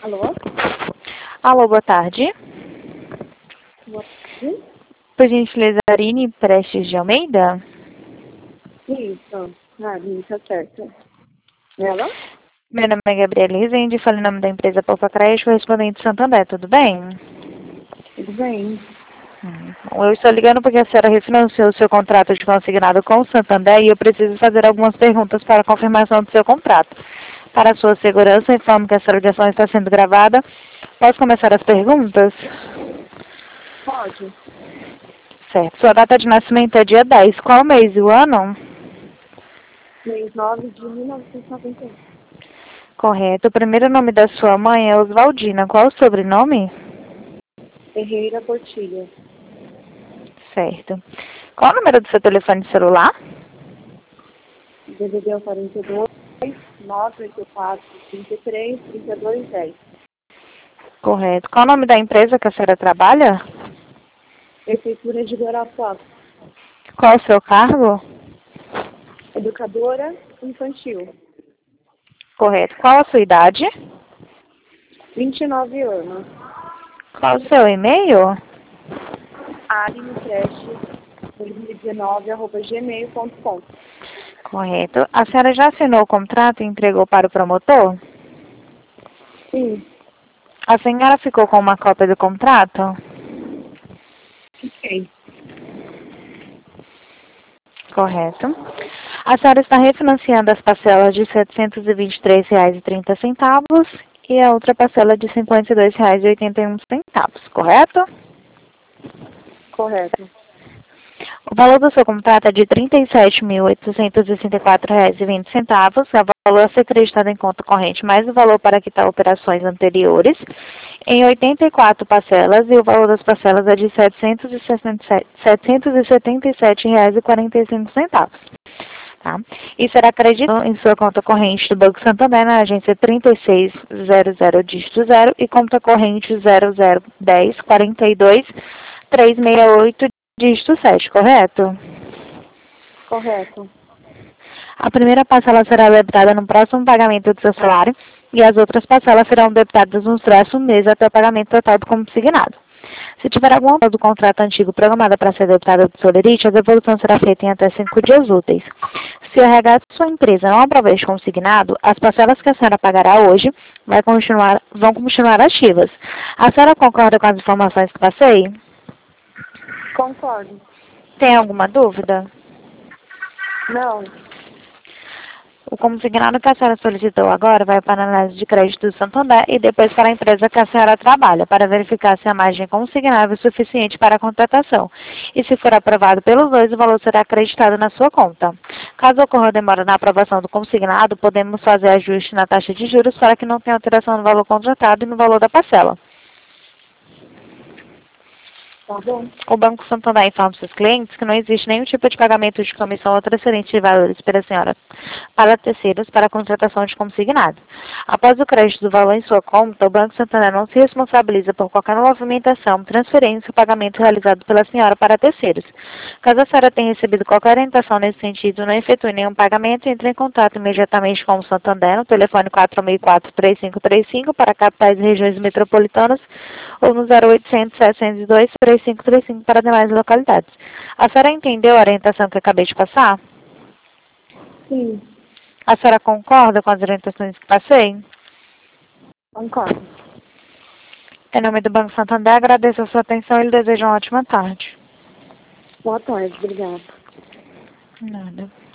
Alô? Alô, boa tarde. Boa tarde. Por gentileza, Arine Prestes de Almeida? Isso. Isso, certo. Ela? Meu nome é Gabriela Rezende, falo em nome da empresa Poupa Creche, correspondente de Santander, tudo bem? Tudo bem. Eu estou ligando porque a senhora refinanciou o seu contrato de consignado com o Santander e eu preciso fazer algumas perguntas para a confirmação do seu contrato. Para a sua segurança, informo que essa ligação está sendo gravada. Posso começar as perguntas? Pode. Certo. Sua data de nascimento é dia 10. Qual o mês e o ano? Mês 9 de 1991. Correto. O primeiro nome da sua mãe é Oswaldina. Qual o sobrenome? Ferreira Portilha. Certo. Qual o número do seu telefone celular? DDD 42 984 33 32 10. Correto. Qual o nome da empresa que a senhora trabalha? Prefeitura de Guarapuava. Qual o seu cargo? Educadora infantil. Correto. Qual a sua idade? 29 anos. Qual o seu e-mail? arinepreste2019@gmail.com. Correto. A senhora já assinou o contrato e entregou para o promotor? Sim. A senhora ficou com uma cópia do contrato? Ok. Correto. A senhora está refinanciando as parcelas de R$ 723,30 e a outra parcela de R$ 52,81, correto? Correto. O valor do seu contrato é de R$ 37.864,20. É o valor a ser acreditado em conta corrente, mais o valor para quitar operações anteriores, em 84 parcelas, e o valor das parcelas é de R$ 777,45. Tá? E será acreditado em sua conta corrente do Banco Santander na agência 3600 dígito 0 e conta corrente 0010 42 368 dígito 7, correto? Correto. A primeira parcela será debitada no próximo pagamento do seu salário e as outras parcelas serão debitadas nos próximos meses até o pagamento total do consignado. Se tiver alguma coisa do contrato antigo programada para ser debitada do Solerite, a devolução será feita em até 5 dias úteis. Se o RH de sua empresa não aprovar este consignado, as parcelas que a senhora pagará hoje vão continuar ativas. A senhora concorda com as informações que passei? Concordo. Tem alguma dúvida? Não. O consignado que a senhora solicitou agora vai para a análise de crédito do Santander e depois para a empresa que a senhora trabalha, para verificar se a margem consignável é suficiente para a contratação. E se for aprovado pelos dois, o valor será acreditado na sua conta. Caso ocorra demora na aprovação do consignado, podemos fazer ajuste na taxa de juros para que não tenha alteração no valor contratado e no valor da parcela. Tá bom. O Banco Santander informa seus clientes que não existe nenhum tipo de pagamento de comissão ou transferência de valores para a senhora para terceiros para a contratação de consignado. Após o crédito do valor em sua conta, o Banco Santander não se responsabiliza por qualquer movimentação, transferência ou pagamento realizado pela senhora para terceiros. Caso a senhora tenha recebido qualquer orientação nesse sentido e não efetue nenhum pagamento, entre em contato imediatamente com o Santander no telefone 464-3535 para capitais e regiões metropolitanas ou no 0800 702 3535 para demais localidades. A senhora entendeu a orientação que eu acabei de passar? Sim. A senhora concorda com as orientações que passei? Concordo. Em nome do Banco Santander, agradeço a sua atenção e lhe desejo uma ótima tarde. Boa tarde. Obrigada. Nada.